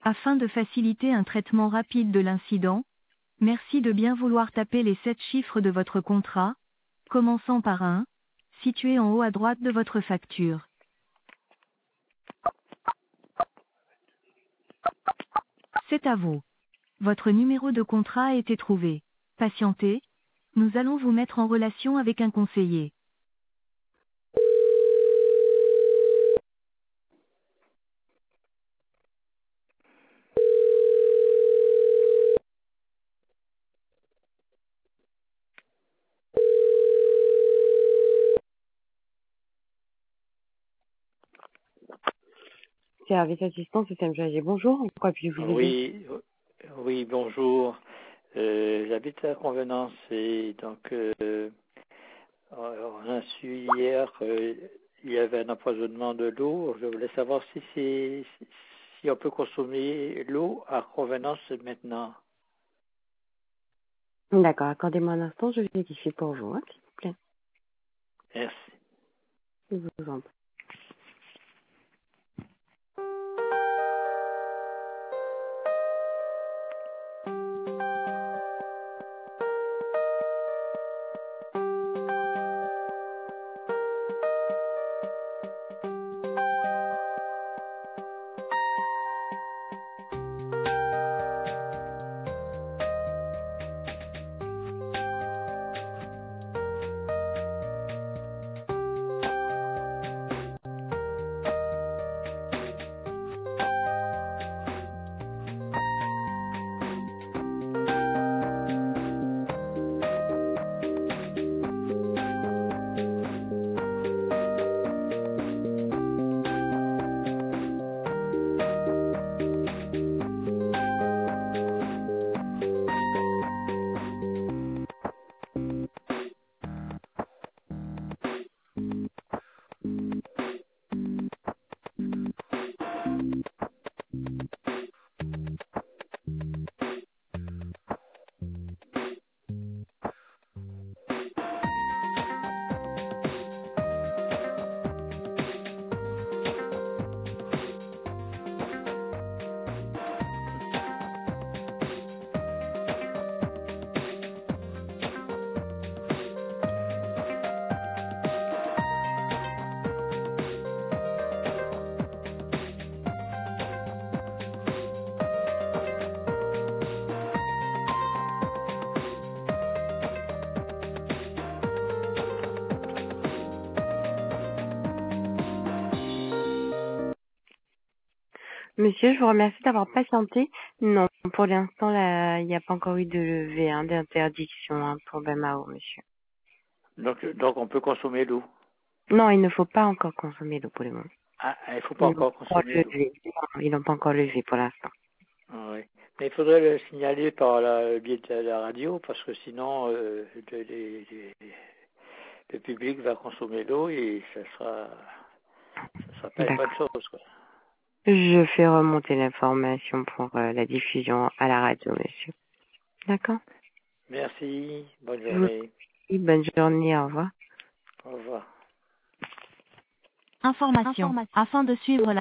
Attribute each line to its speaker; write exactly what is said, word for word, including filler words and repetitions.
Speaker 1: Afin de faciliter un traitement rapide de l'incident, merci de bien vouloir taper les sept chiffres de votre contrat, commençant par un, situé en haut à droite de votre facture. C'est à vous. Votre numéro de contrat a été trouvé. Patientez, nous allons vous mettre en relation avec un conseiller. Service assistance, c'est M G. Bonjour, en quoi puis-je vous aider?
Speaker 2: Oui, oui, bonjour. Euh, J'habite à Convenance et donc euh, on a su hier qu'il y avait un empoisonnement de l'eau. Je voulais savoir si, c'est- si on peut consommer l'eau à Convenance maintenant.
Speaker 1: D'accord, accordez-moi un instant, je vérifie pour vous, hein, s'il vous plaît.
Speaker 2: Merci.
Speaker 1: Je vous en prie. Monsieur, je vous remercie d'avoir patienté. Non, pour l'instant, là, il n'y a pas encore eu de levée hein, d'interdiction hein, pour B M A O, monsieur.
Speaker 2: Donc, donc on peut consommer l'eau.
Speaker 1: Non, il ne faut pas encore consommer l'eau pour le moment.
Speaker 2: Ah, il ne faut pas
Speaker 1: Ils n'ont
Speaker 2: encore
Speaker 1: pas encore
Speaker 2: consommer l'eau.
Speaker 1: levé. Non, ils n'ont pas encore levé pour l'instant.
Speaker 2: Ah oui. Mais il faudrait le signaler par la, le biais de la radio parce que sinon euh, le, les- les- le public va consommer l'eau et ça sera ça sera pas une bonne
Speaker 1: D'accord.
Speaker 2: chose, quoi.
Speaker 1: Je fais remonter l'information pour euh, la diffusion à la radio, monsieur. D'accord.
Speaker 2: Merci, bonne
Speaker 1: Je vous
Speaker 2: journée,
Speaker 1: dis bonne journée, au revoir.
Speaker 2: au revoir.
Speaker 1: Information. Afin de suivre la